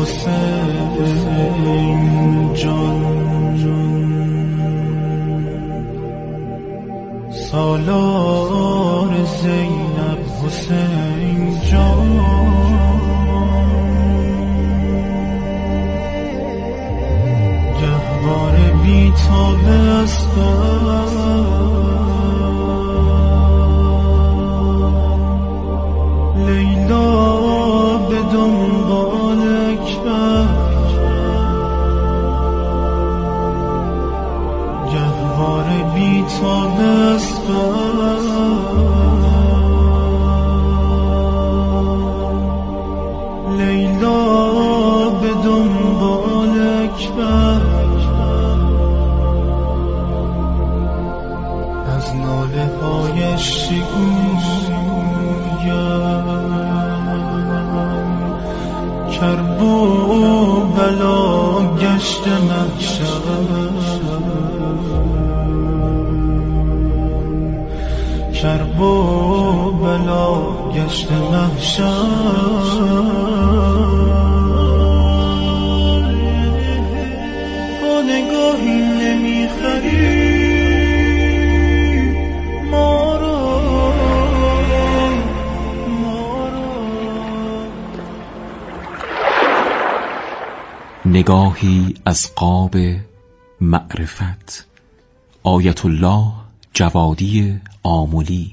حسین جان، سالار زینب حسین جان، گهوار بی‌تاب اسباب لیلا به دنبال اکبر، گهوار بی‌تاب اسباب لیلا به دنبال اکبر، از ناله هایش گویم کرب و بلا گشت محشر، کرب و بلا گشت محشر. با نگاهی نمیخری ما را، نگاهی از قاب معرفت. آیت الله جوادی آملی.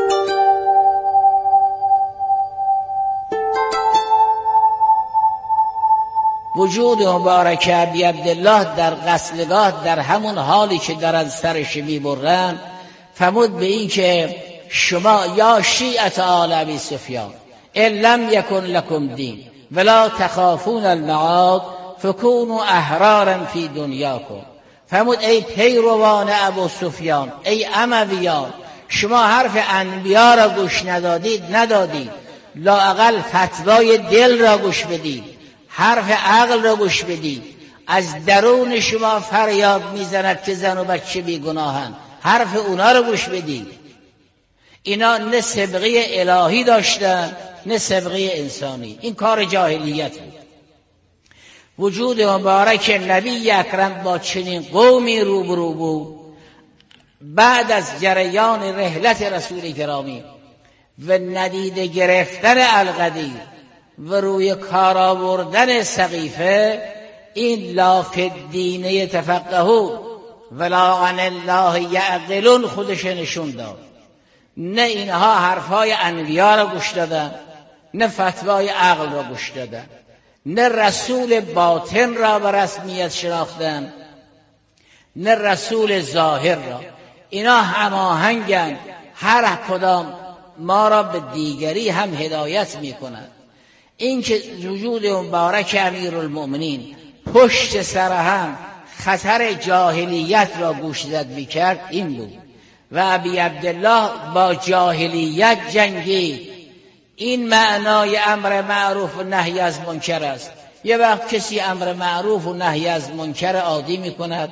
وجود مبارک ابی عبدالله در غسلگاه در همون حالی که دارن سرش میبرن فرمود به این که شما یا شیعت آل ابی سفیان ان لم یکن لکم دین ولا تخافون المعاد فکونوا احرارا فی دنیاکم. فرمود ای پیروان ابو سفیان، ای امویان، شما حرف انبیا را گوش ندادید، لااقل فتوای دل را گوش بدید، حرف عقل را گوش بدید. از درون شما فریاد میزند که زن و بچه بیگناهند، حرف اونا را گوش بدید. اینا نه سابقه الهی داشتن نه سابقه انسانی، این کار جاهلیت بود. وجود مبارک نبی اکرم با چنین قومی روبرو بود. بعد از جریان رحلت رسول گرامی و ندیده گرفتن القدیر و روی کار آوردن سقیفه، این لا فی الدین یتفقهون ولا عن الله یعقلون خودش نشون داد. نه اینها حرفای انبیا را گوش دادن، نه فتوای عقل را گوش دادن، نه رسول باطن را به رسمیت شناختن، نه رسول ظاهر را. اینا هماهنگند، هر کدام ما را به دیگری هم هدایت میکنند. این که وجود مبارک امیرالمؤمنین پشت سر هم خطر جاهلیت را گوشزد میکرد این بود و ابی عبدالله با جاهلیت جنگید. این معنای امر معروف و نهی از منکر است. یه وقت کسی امر معروف و نهی از منکر عادی میکند،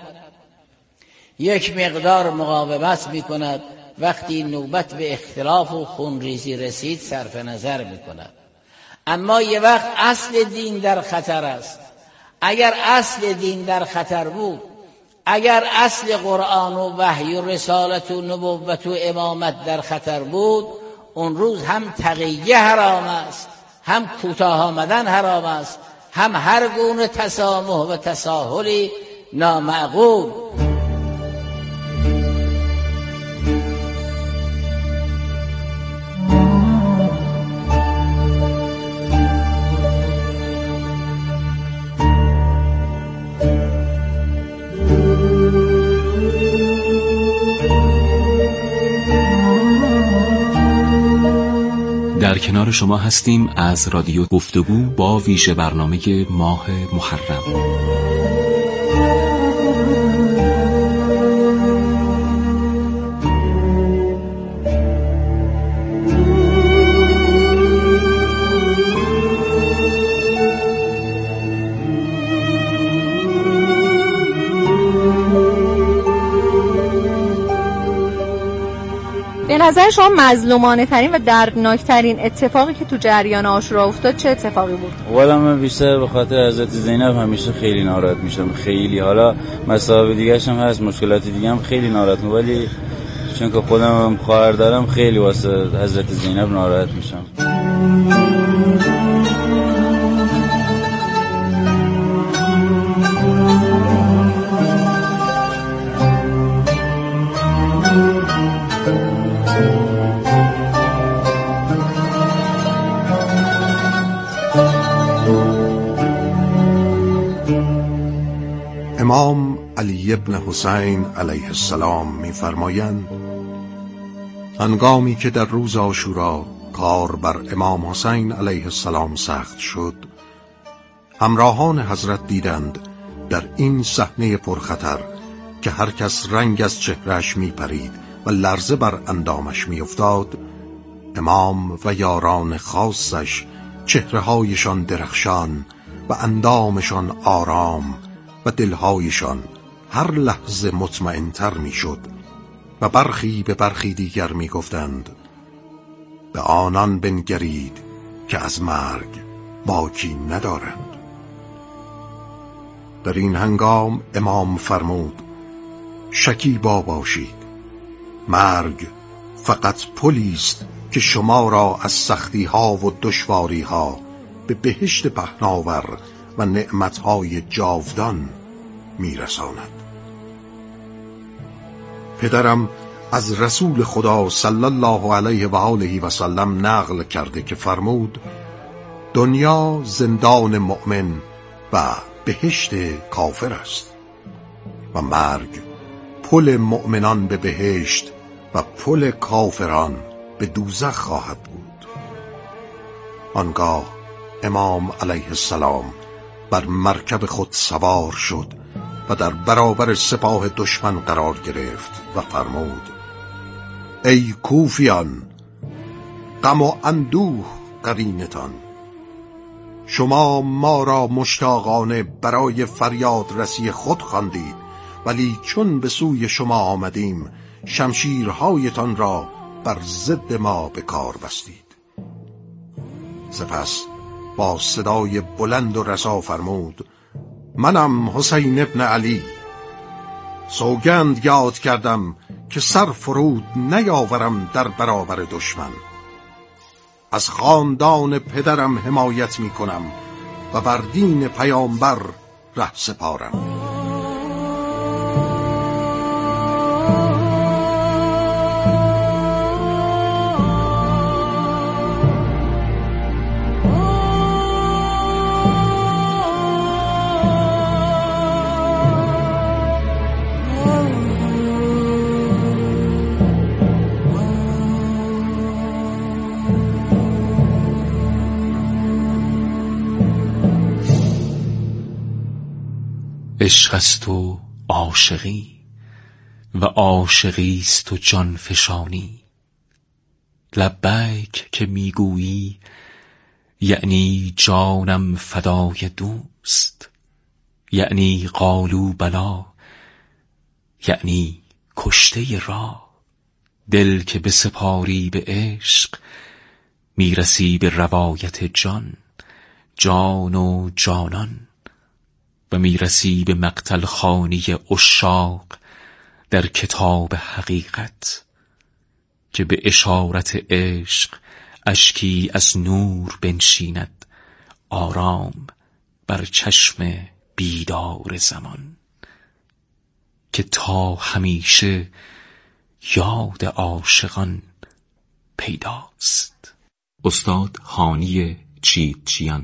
یک مقدار مقاومت میکند، وقتی نوبت به اختلاف و خونریزی رسید صرف نظر میکند. اما یه وقت اصل دین در خطر است. اگر اصل دین در خطر بود، اگر اصل قرآن و وحی و رسالت و نبوت و امامت در خطر بود، اون روز هم تقیه حرام است، هم کوتاه آمدن حرام است، هم هر گونه تسامح و تساهلی نامعقول. در کنار شما هستیم از رادیو گفتگو با ویژه برنامه ماه محرم. به نظر شما مظلومانه ترین و دردناکترین اتفاقی که تو جریان عاشورا افتاد چه اتفاقی بود؟ والا من بیشتر به خاطر حضرت زینب همیشه خیلی ناراحت میشم، خیلی. حالا مسائل دیگه هم هست، مشکلات دیگه هم خیلی ناراحت میشم، ولی چون که خودم خواهر دارم خیلی واسه حضرت زینب ناراحت میشم. امام علی ابن حسین علیه السلام می‌فرمایند هنگامی که در روز عاشورا کار بر امام حسین علیه السلام سخت شد، همراهان حضرت دیدند در این صحنه پرخطر که هر کس رنگ از چهرهش میپرید و لرزه بر اندامش میافتاد، امام و یاران خاصش چهره‌هایشان درخشان و اندامشان آرام و دلهایشان هر لحظه مطمئن‌تر میشد و برخی به برخی دیگر میگفتند به آنان بنگرید که از مرگ باکی ندارند. در این هنگام امام فرمود شکیبا باشید، مرگ فقط پلی است که شما را از سختی ها و دشواری ها به بهشت پهناور و نعمتهای جاودان میرساند. پدرم از رسول خدا صلی الله علیه و آله و سلم نقل کرده که فرمود دنیا زندان مؤمن و بهشت کافر است و مرگ پل مؤمنان به بهشت و پل کافران به دوزخ خواهد بود. آنگاه امام علیه السلام بر مرکب خود سوار شد و در برابر سپاه دشمن قرار گرفت و فرمود ای کوفیان، غم و اندوه قرینتان، شما ما را مشتاقانه برای فریاد رسی خود خواندید، ولی چون به سوی شما آمدیم شمشیرهایتان را بر ضد ما به کار بستید. سپس با صدای بلند و رسا فرمود منم حسین ابن علی، سوگند یاد کردم که سر فرود نیاورم در برابر دشمن. از خاندان پدرم حمایت می کنم و بر دین پیامبر ره سپارم. عشق است و عاشقی و عاشقی است و جان فشانی. لبیک که میگویی یعنی جانم فدای دوست، یعنی قالو بلا، یعنی کشته راه. دل که بسپاری به عشق میرسی به روایت جان، جان و جانان، و میرسی به مقتل خانی عشاق در کتاب حقیقت که به اشارت عشق اشکی از نور بنشیند آرام بر چشم بیدار زمان، که تا همیشه یاد عاشقان پیداست. استاد هانی چیتچیان.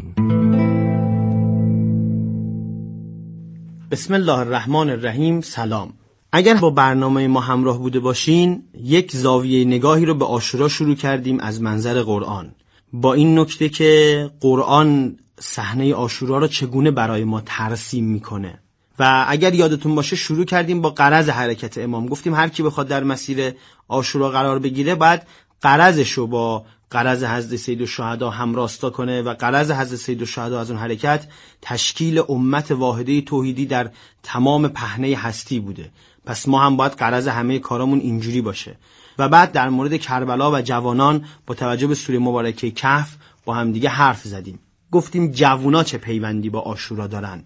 بسم الله الرحمن الرحیم. سلام. اگر با برنامه ما همراه بوده باشین، یک زاویه نگاهی رو به عاشورا شروع کردیم از منظر قرآن، با این نکته که قرآن صحنه عاشورا رو چگونه برای ما ترسیم میکنه. و اگر یادتون باشه شروع کردیم با غرض حرکت امام. گفتیم هر کی بخواد در مسیر عاشورا قرار بگیره باید غرضش رو با غرض حضرت سیدالشهدا هم راستا کنه و غرض حضرت سیدالشهدا از اون حرکت تشکیل امت واحده توحیدی در تمام پهنه هستی بوده. پس ما هم باید غرض همه کارامون اینجوری باشه. و بعد در مورد کربلا و جوانان با توجه به سوره مبارکه کهف با هم دیگه حرف زدیم. گفتیم جوونا چه پیوندی با عاشورا دارن.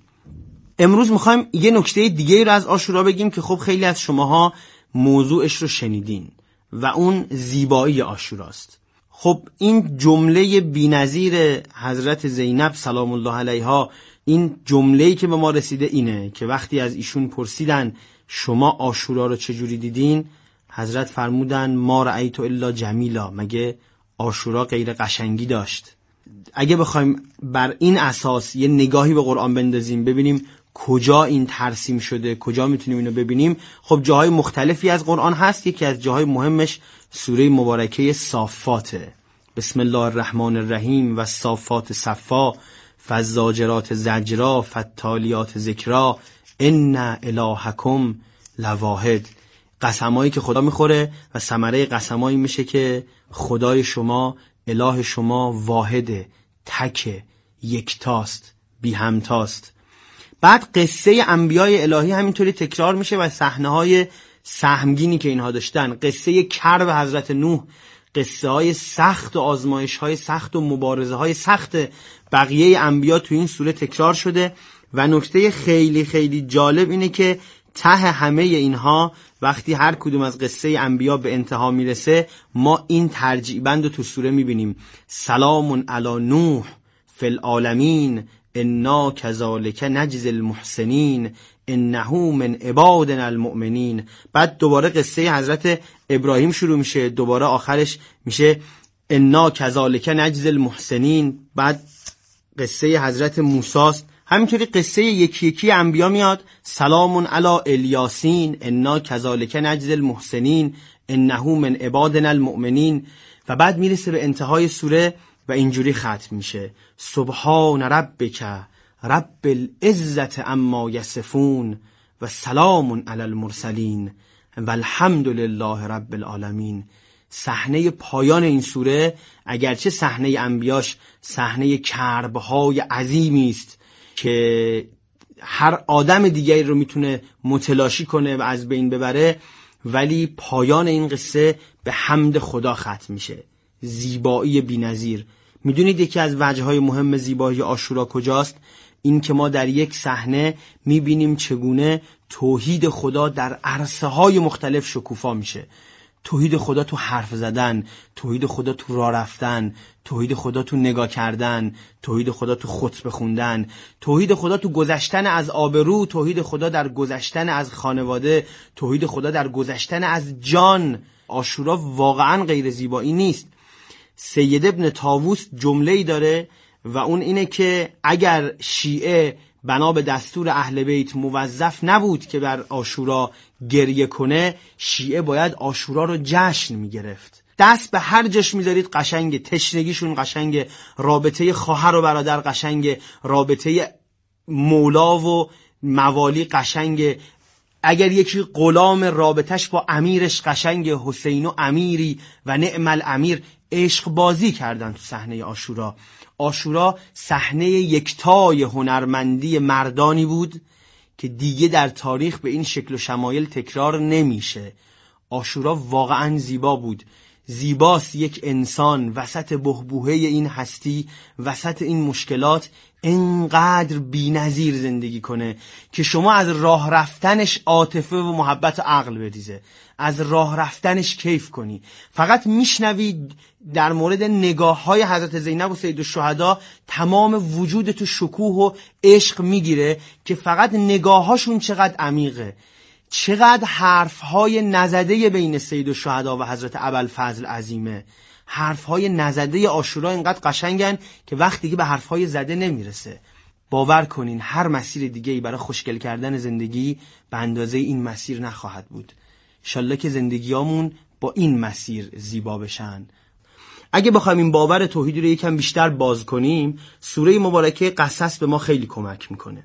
امروز میخوایم یه نکته دیگه رو از عاشورا بگیم که خب خیلی از شماها موضوعش رو شنیدین و اون زیبایی عاشوراست. خب این جمله بی‌نظیر حضرت زینب سلام الله علیها، این جمله‌ای که به ما رسیده اینه که وقتی از ایشون پرسیدن شما عاشورا رو چجوری دیدین، حضرت فرمودن ما رأیت الا جمیلا، مگه عاشورا غیر قشنگی داشت؟ اگه بخوایم بر این اساس یه نگاهی به قرآن بندازیم ببینیم کجا این ترسیم شده، کجا میتونیم اینو ببینیم، خب جاهای مختلفی از قرآن هست. یکی از جاهای مهمش سوره مبارکه صافاته. بسم الله الرحمن الرحیم و صافات صفا فالزاجرات زجرا فالتالیات ذکرا ان الهکم لواحد. قسمایی که خدا میخوره و ثمره قسمایی میشه که خدای شما، اله شما واحده، تکه، یکتاست، بی همتاست. بعد قصه انبیای الهی همینطوری تکرار میشه و صحنه‌های سهمگینی که اینها داشتن، قصه کرب حضرت نوح، قصه های سخت و آزمایش های سخت و مبارزه های سخت بقیه انبیا تو این سوره تکرار شده. و نکته خیلی خیلی جالب اینه که ته همه اینها وقتی هر کدوم از قصه انبیا به انتها میرسه ما این ترجیع بند رو تو سوره میبینیم: سلام علی نوح فی العالمین انا کذالک نجزی المحسنین انه من عبادنا المؤمنین. بعد دوباره قصه حضرت ابراهیم شروع میشه، دوباره آخرش میشه انا کذالک نجزی المحسنین. بعد قصه حضرت موسی است، همینطوری قصه یکی یکی انبیا میاد: سلام علی الیاسین انا کذالک نجزی المحسنین انه من عبادنا المؤمنین. و بعد میرسه به انتهای سوره و اینجوری ختم میشه: سبحان ربک رب العزت عما یصفون و سلام علی المرسلین و الحمد لله رب العالمین. صحنه پایان این سوره اگرچه صحنه انبیاش صحنه کربهای عظیمی است که هر آدم دیگری رو میتونه متلاشی کنه و از بین ببره، ولی پایان این قصه به حمد خدا ختم میشه. زیبایی بی‌نظیر. میدونید یکی از وجه‌های مهم زیبایی عاشورا کجاست؟ این که ما در یک صحنه میبینیم چگونه توحید خدا در عرصه‌های مختلف شکوفا میشه. توحید خدا تو حرف زدن، توحید خدا تو راه رفتن، توحید خدا تو نگاه کردن، توحید خدا تو خطبه خوندن، توحید خدا تو گذشتن از آبرو، توحید خدا در گذشتن از خانواده، توحید خدا در گذشتن از جان. عاشورا واقعا غیر زیبایی نیست. سید ابن طاووس جمله‌ای داره و اون اینه که اگر شیعه بنا به دستور اهل بیت موظف نبود که بر عاشورا گریه کنه، شیعه باید عاشورا رو جشن میگرفت. دست به هر جش میذارید قشنگه، تشنگیشون قشنگه، رابطه خواهر و برادر قشنگه، رابطه مولا و موالی قشنگه. اگر یکی غلام رابطش با امیرش قشنگه، حسین و امیری و نعم الامیر. عشق بازی کردن تو صحنه عاشورا. عاشورا صحنه یکتای هنرمندی مردانی بود که دیگه در تاریخ به این شکل و شمایل تکرار نمیشه. عاشورا واقعا زیبا بود. زیباست یک انسان وسط بحبوحه این هستی، وسط این مشکلات، اینقدر بی‌نظیر زندگی کنه که شما از راه رفتنش عاطفه و محبت و عقل بریزه، از راه رفتنش کیف کنی. فقط میشنوی در مورد نگاه‌های حضرت زینب و سید الشهدا تمام وجود تو شکوه و عشق میگیره که فقط نگاه‌هاشون چقدر عمیقه، چقدر حرف‌های نزده بین سید الشهدا و حضرت ابوالفضل عظیمه. حرف‌های نزده عاشورا اینقدر قشنگن که وقتی که به حرف‌های زده نمیرسه. باور کنین هر مسیر دیگه‌ای برای خوشگل کردن زندگی به اندازه این مسیر نخواهد بود. انشالله که زندگیامون با این مسیر زیبا بشن. اگه بخوایم این باور توحیدی رو یکم بیشتر باز کنیم، سوره مبارکه قصص به ما خیلی کمک میکنه.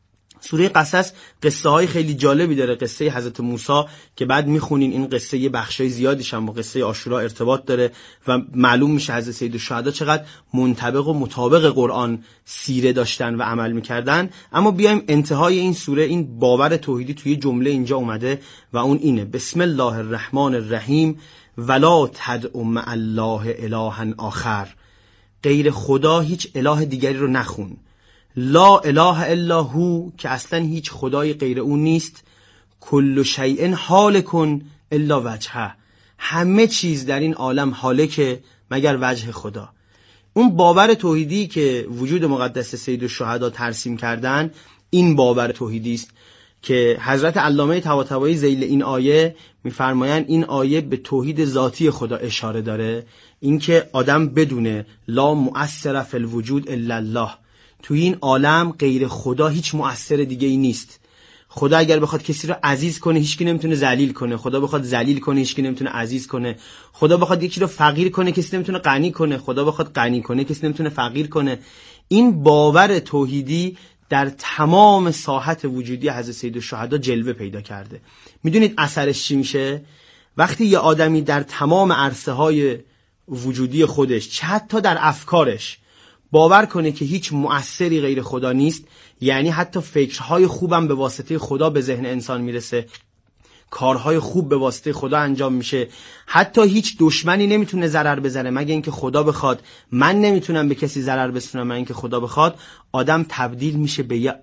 سوره قصص قصه های خیلی جالبی داره. قصه حضرت موسی که بعد میخونین این قصه یه بخشای زیادیش هم با قصه عاشورا ارتباط داره و معلوم میشه حضرت سید الشهدا چقدر منطبق و مطابق قرآن سیره داشتن و عمل میکردن. اما بیایم انتهای این سوره، این باور توحیدی توی جمله اینجا اومده و اون اینه: بسم الله الرحمن الرحیم ولا تدع مع الله الها آخر، غیر خدا هیچ اله دیگری رو نخون. لا اله الا هو، که اصلا هیچ خدای غیر اون نیست. کل شیء هالک الا وجهه، همه چیز در این عالم هالکه مگر وجه خدا. اون باور توحیدی که وجود مقدس سیدالشهدا ترسیم کردن، این باور توحیدی است که حضرت علامه طباطبایی ذیل این آیه میفرمایند این آیه به توحید ذاتی خدا اشاره داره، اینکه آدم بدونه لا مؤثر فی الوجود الا الله، توی این عالم غیر خدا هیچ مؤثر دیگه ای نیست. خدا اگر بخواد کسی رو عزیز کنه هیچ کی نمیتونه ذلیل کنه، خدا بخواد ذلیل کنه هیچ کی نمیتونه عزیز کنه، خدا بخواد یکی رو فقیر کنه کسی نمیتونه غنی کنه، خدا بخواد غنی کنه کسی نمیتونه فقیر کنه. این باور توحیدی در تمام ساحت وجودی حضرت سیدالشهدا جلوه پیدا کرده. میدونید اثرش چی میشه؟ وقتی یه آدمی در تمام عرصه های وجودی خودش، چه حتی در افکارش، باور کنه که هیچ مؤثری غیر خدا نیست، یعنی حتی فکرهای خوبم به واسطه خدا به ذهن انسان میرسه، کارهای خوب به واسطه خدا انجام میشه، حتی هیچ دشمنی نمیتونه ضرر بزنه مگه اینکه خدا بخواد، من نمیتونم به کسی ضرر برسونم مگه اینکه خدا بخواد. آدم تبدیل میشه به یه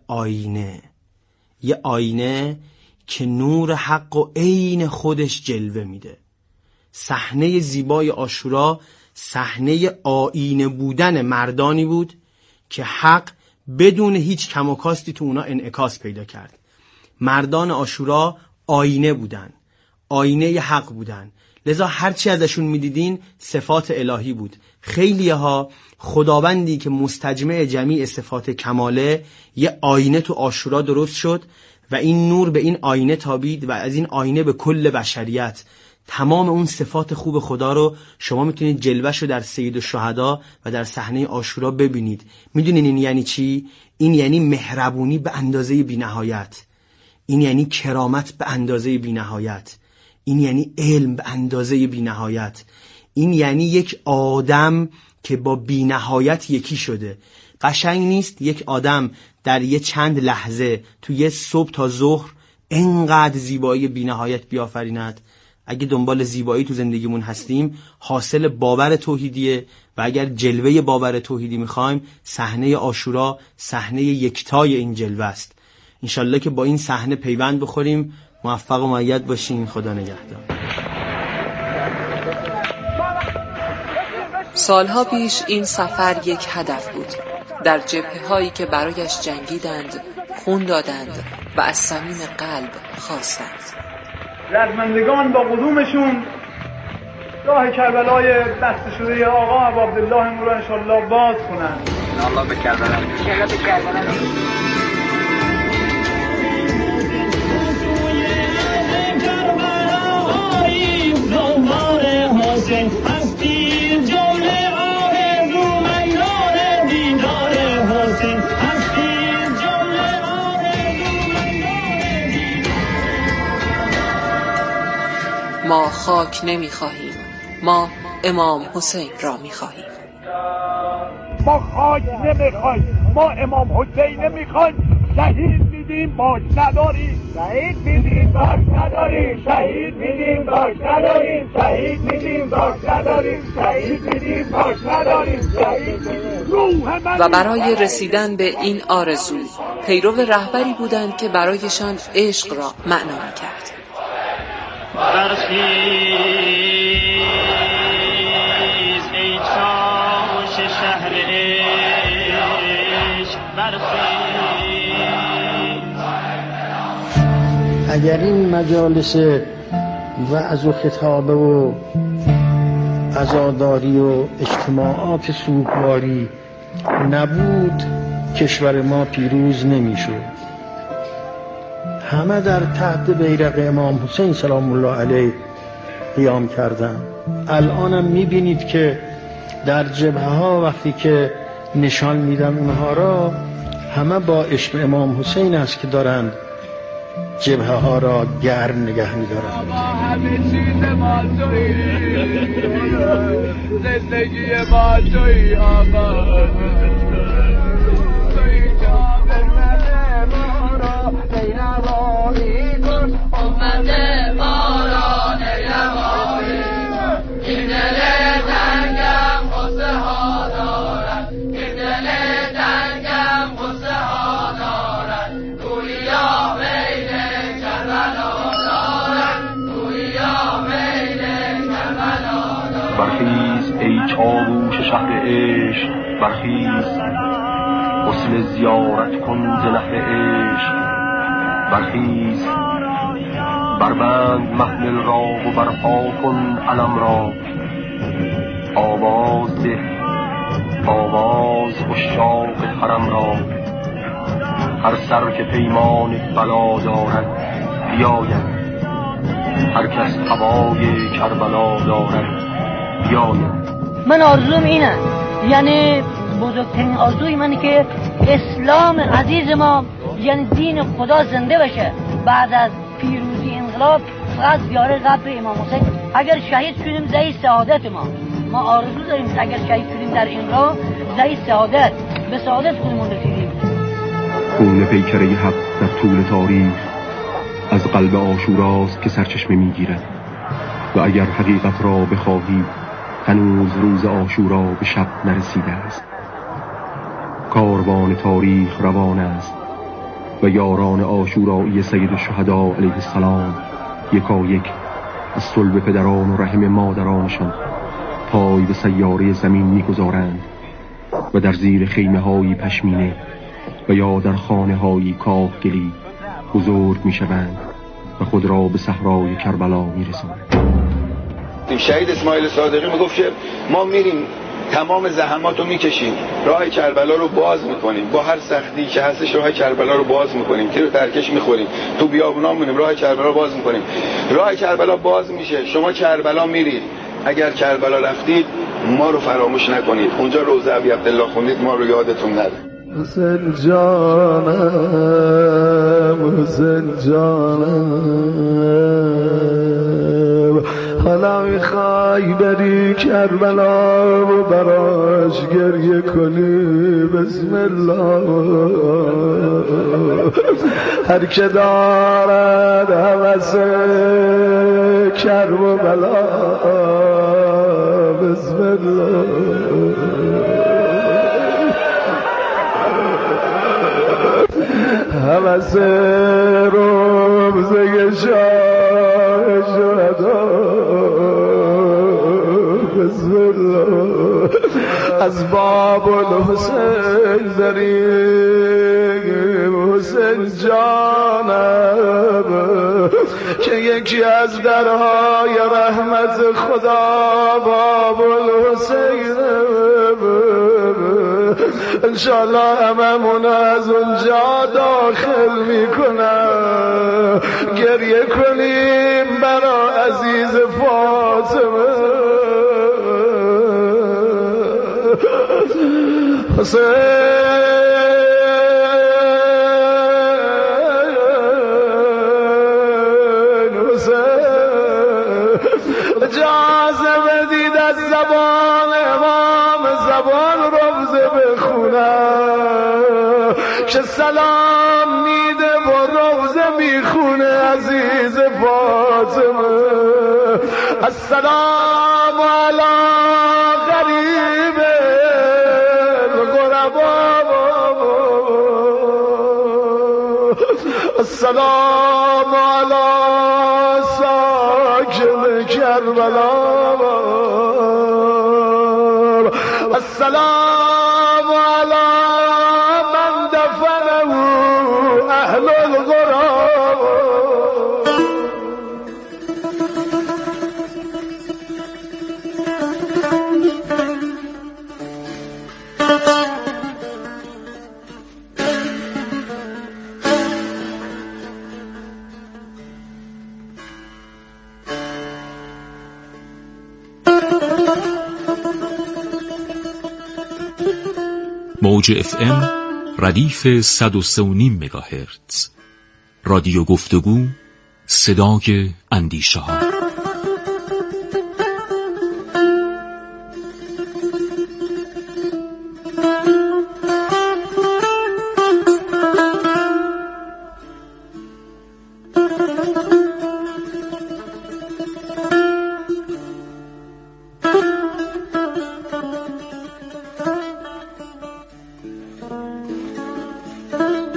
آینه که نور حق و عین خودش جلوه میده. صحنه زیبای عاشورا صحنه آینه بودن مردانی بود که حق بدون هیچ کم و کاستی تو اونا انعکاس پیدا کرد. مردان عاشورا آینه بودن، آینه حق بودن، لذا هرچی ازشون میدیدین صفات الهی بود. خیلی ها خداوندی که مستجمع جمیع صفات کماله، یه آینه تو عاشورا درست شد و این نور به این آینه تابید و از این آینه به کل بشریت تمام اون صفات خوب خدا رو شما میتونید جلوه‌ش رو در سیدالشهدا و در صحنه عاشورا ببینید. میدونین این یعنی چی؟ این یعنی مهربونی به اندازه بی‌نهایت، این یعنی کرامت به اندازه بی‌نهایت، این یعنی علم به اندازه بی‌نهایت، این یعنی یک آدم که با بی‌نهایت یکی شده. قشنگ نیست یک آدم در یه چند لحظه تو یه صبح تا ظهر انقدر زیبایی بی‌نهایت بیافریند؟ اگه دنبال زیبایی تو زندگیمون هستیم حاصل باور توحیدیه و اگر جلوه باور توحیدی میخوایم صحنه عاشورا صحنه یکتای این جلوه است. انشالله که با این صحنه پیوند بخوریم. موفق و مؤید باشین. خدا نگهدار. سالها پیش این سفر یک هدف بود. در جبهه‌هایی که برایش جنگیدند، خون دادند و از صمیم قلب خواستند. رزمندگان با قدومشون راه کربلای بسته شده آقا ابو عبدالله ما رو انشالله باز کنن. الله به کربلا. ما خاک نمی خواهیم، ما امام حسین را می خواهیم. ما خاک نمی خواهیم، ما امام حسین نمی خواهیم. شهید میدیم باش نداریم، شهید میدیم باش نداریم، شهید میدیم باش نداریم، شهید میدیم باش نداریم، شهید میدیم باش نداریم، شهید میدیم. و برای رسیدن به این آرزو پیرو رهبری بودند که برایشان عشق را معنا می‌کرد. برخیز ای چاوش شهر عشق، برخیز. اگر این مجالس وعظ و خطابه و عزاداری و اجتماعات سوگواری نبود، کشور ما پیروز نمی‌شد. همه در تحت بیرق امام حسین سلام الله علیه قیام کردن. الانم میبینید که در جبهه ها وقتی که نشان میدن اونها را، همه با عشق امام حسین است که دارند جبهه ها را گرم نگه میدارند. همه چیز ما تویی، زندگی ما تویی آقا. برخیز ای چاووش شهر عشق، برخیز غسل زیارت کن ز نهر عشق. برخیز بربند محمل را و برپا کن علم را. آواز ده آواز عشاق حرم را. هر سر که پیمان بلا دارد بیاید، هر کس هوای کربلا دارد بیاید. من آرزوم اینه، یعنی بزرگترین آرزوی من که اسلام عزیز ما، یعنی دین خدا زنده بشه. بعد از پیروزی انقلاب فقط زیاره قبر امام حسین. اگر شهید شدیم زی سعادت ما آرزو داریم اگر شهید شدیم در این راه زی سعادت، به سعادت خودمون رسیدیم. خون پیکره حق در طول تاریخ از قلب عاشوراست که سرچشمه میگیرد و اگر حقیقت را بخواهی هنوز روز عاشورا به شب نرسیده است. کاروان تاریخ روان است و یاران عاشورایی سید الشهدا علیه السلام یکایک از صلب پدران و رحم مادرانشان پای به سیاره زمین میگذارند و در زیر خیمه هایی پشمینه و یا در خانه هایی کاهگلی بزرگ میشوند و خود را به صحرای کربلا میرسانند. شهید اسماعیل صادقی میگفت که ما میریم تمام زحمات رو میکشیم، راه کربلا رو باز میکنیم، با هر سختی که هستش راه کربلا رو باز میکنیم، تیر و ترکش میخوریم، تو بیابونا میمونیم، راه کربلا رو باز میکنیم. راه کربلا باز میشه، شما کربلا میرید، اگر کربلا رفتید ما رو فراموش نکنید، اونجا روزه ابی عبدالله خوندید، ما رو یادتون نره. حسین جانم، حسین جانم، حالا میخوای بری کربلا و براش گریه کنی، بسم الله. هر که دارد هوس کرب و بلا، بسم الله. هوس روزه شاه شهدا، بسم الله. از باب الحسین بریم حسین جانم، که یکی از درهای رحمت خدا باب الحسین. انشالله هممون از اونجا داخل میکنم، گریه کنیم برا عزیز فاطمه. حسین اجازه بدید از زبان امام زبان روزه بخونم، که سلام میده و روزه میخونه عزیز فاطمه. السلام علی غریب الغربا، السلام علی ساکن کربلا، السلام علی من دفنه اهل الغراب. موج FM ردیف 103.5 مگاهرتز. رادیو گفتگو، صدای اندیشه ها.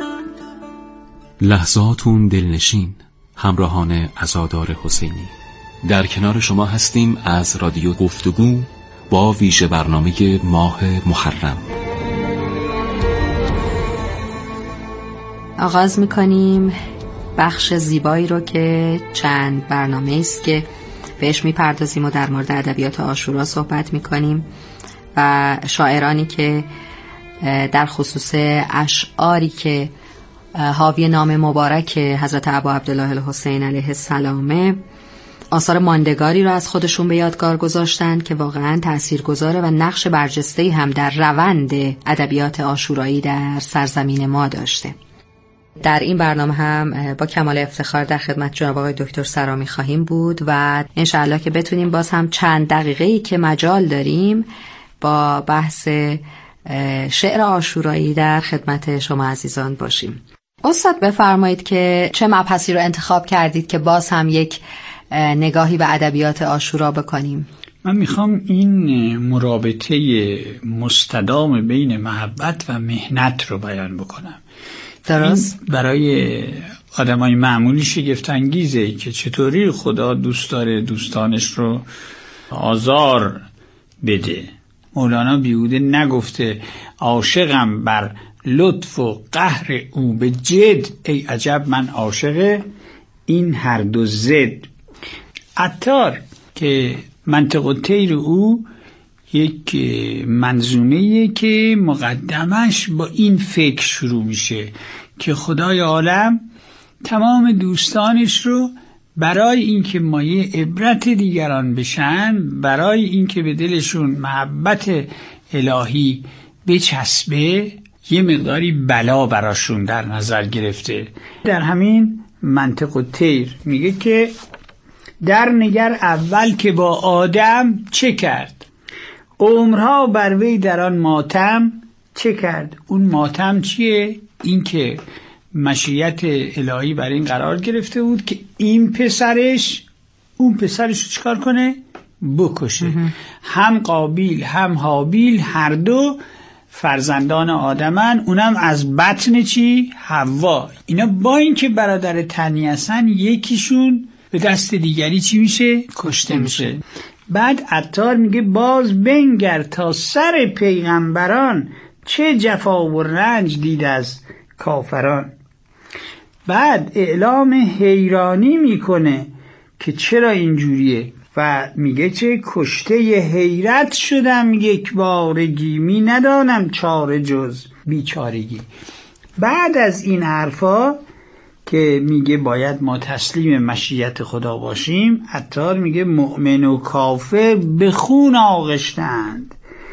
لحظاتون دلنشین، همراهان عزادار حسینی. در کنار شما هستیم از رادیو گفتگو با ویژه برنامه ماه محرم. آغاز میکنیم بخش زیبایی رو که چند برنامه است که بهش میپردازیم و در مورد ادبیات عاشورا صحبت میکنیم و شاعرانی که در خصوص اشعاری که حاوی نام مبارک حضرت ابا عبدالله الحسین علیه السلام آثار ماندگاری رو از خودشون به یادگار گذاشتن که واقعا تاثیرگذاره و نقش برجسته‌ای هم در روند ادبیات عاشورایی در سرزمین ما داشته. در این برنامه هم با کمال افتخار در خدمت جناب آقای دکتر سرامی خواهیم بود و انشاءالله که بتونیم باز هم چند دقیقه‌ای که مجال داریم با بحث شعر عاشورایی در خدمت شما عزیزان باشیم. استاد بفرمایید که چه مبحثی رو انتخاب کردید که باز هم یک نگاهی به ادبیات عاشورا بکنیم؟ من میخوام این مرابطه مستدام بین محبت و مهنت رو بیان بکنم. درست. برای آدمای معمولی شگفت انگیزه که چطوری خدا دوست داره دوستانش رو آزار بده. مولانا بیهوده نگفته عاشقم بر لطف و قهر او به جد، ای عجب من عاشق این هر دو زد. عطار که منطق الطیر او یک منظومه‌ایه که مقدمش با این فکر شروع میشه که خدای عالم تمام دوستانش رو برای اینکه مایه عبرت دیگران بشن، برای اینکه به دلشون محبت الهی بچسبه، یه مقداری بلا براشون در نظر گرفته. در همین منطق الطیر میگه که در نگر اول که با آدم چه کرد، عمرها بر وی در آن ماتم چه کرد. اون ماتم چیه؟ این که مشیت الهی بر این قرار گرفته بود که این پسرش اون پسرش رو چکار کنه؟ بکشه. هم قابیل هم هابیل هر دو فرزندان آدمن، اونم از بطن چی؟ حوا. اینا با اینکه برادر تنی هستن یکیشون به دست دیگری چی میشه؟ کشته میشه. بعد عطار میگه باز بنگر تا سر پیغمبران چه جفا و رنج دید از کافران. بعد اعلام حیرانی میکنه که چرا اینجوریه و میگه چه کشته حیرت شدم یک بارگی، می ندانم چاره جز بیچارگی. بعد از این حرفا که میگه باید ما تسلیم مشیت خدا باشیم، عطار میگه مؤمن و کافر به خون آغشتند،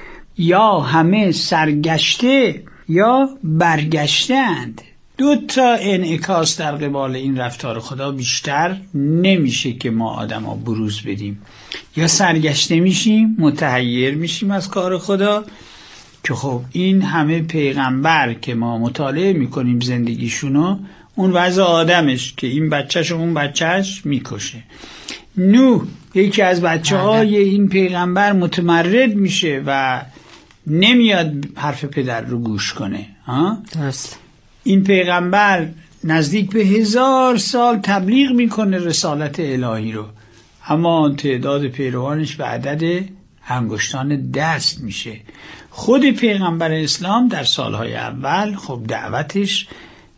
یا همه سرگشته یا برگشتند. دو تا انعکاس در قبال این رفتار خدا بیشتر نمیشه که ما آدم ها بروز بدیم. یا سرگشته میشیم، متحیر میشیم از کار خدا، که خب این همه پیغمبر که ما مطالعه میکنیم زندگیشونو، اون وضع آدمش که این بچهش و اون بچهش میکشه. نوح یکی از بچه های این پیغمبر متمرد میشه و نمیاد حرف پدر رو گوش کنه. درست. این پیغمبر نزدیک به 1000 سال تبلیغ میکنه رسالت الهی رو، اما تعداد پیروانش به عدد انگشتان دست میشه. خود پیغمبر اسلام در سالهای اول خب دعوتش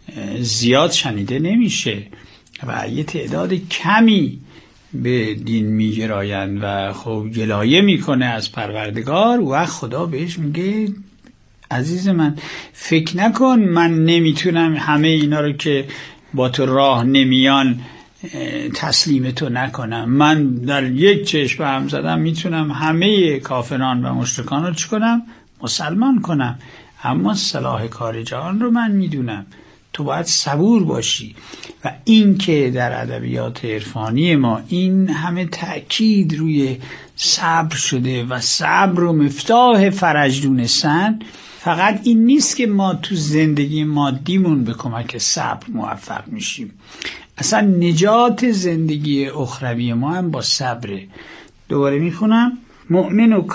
زیاد شنیده نمیشه و یه تعداد کمی به دین میگرایند و خب گلایه میکنه از پروردگار و خدا بهش میگه عزیز من فکر نکن من نمیتونم همه اینا رو که با تو راه نمیان تسلیم تو نکنم. من در یک چشم هم زدم میتونم همه کافران و مشرکان رو چی کنم؟ مسلمان کنم. اما صلاح کار جهان رو من میدونم. تو باید صبور باشی. و این که در ادبیات عرفانی ما این همه تأکید روی صبر شده و صبر و مفتاح فرج دونستن، فقط این نیست که ما تو زندگی مادیمون به کمک صبر موفق میشیم. اصلا نجات زندگی اخروی ما هم با صبره. دوباره میخونم مؤمن و